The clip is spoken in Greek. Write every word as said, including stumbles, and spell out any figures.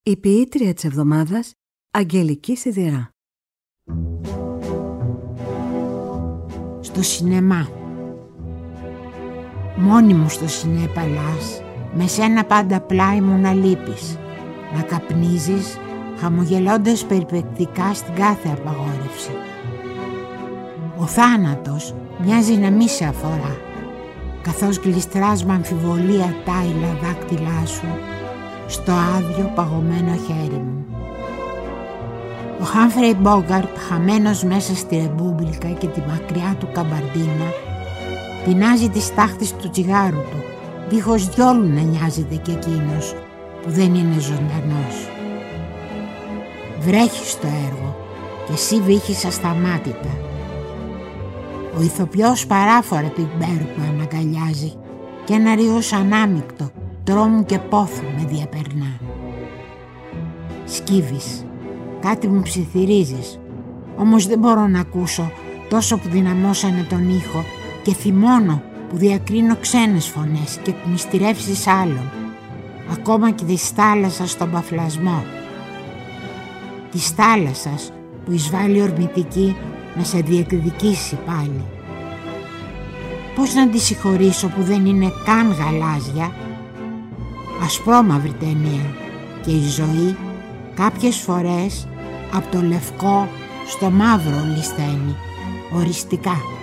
Η ποιήτρια της εβδομάδας, Αγγελική Σιδηρά. Στο σινεμά. Μόνη μου στο σινέ Παλάς, με σένα πάντα πλάι μου να λείπεις, να καπνίζεις, χαμογελώντας περιπεκτικά στην κάθε απαγόρευση. Ο θάνατος μοιάζει να μη σε αφορά, καθώς γλιστράς με αμφιβολία τα άειλα δάκτυλά σου στο άδειο παγωμένο χέρι μου. Ο Χάμφρεϊ Μπόγκαρτ, χαμένος μέσα στη ρεμπούμπλικα και τη μακριά του καμπαρντίνα, πεινάζει τις τάχτες του τσιγάρου του, δίχως διόλου να νοιάζεται κι εκείνος που δεν είναι ζωντανός. Βρέχει στο έργο και εσύ βύχεις ασταμάτητα. Ο ηθοποιός παράφορα την πέρου που αναγκαλιάζει και ένα ρίος ανάμεικτο τρόμου και πόθου με διαπερνά. Σκύβεις, κάτι μου ψιθυρίζεις, όμως δεν μπορώ να ακούσω τόσο που δυναμώσανε τον ήχο και θυμώνω που διακρίνω ξένες φωνές και μυστηρεύσεις άλλων, ακόμα και της θάλασσας στον παφλασμό. Της θάλασσας που εισβάλλει ορμητική να σε διεκδικήσει πάλι. Πώς να τη συγχωρήσω που δεν είναι καν γαλάζια? Ασπρόμαυρη ταινία και η ζωή κάποιες φορές από το λευκό στο μαύρο λησταίνει, οριστικά.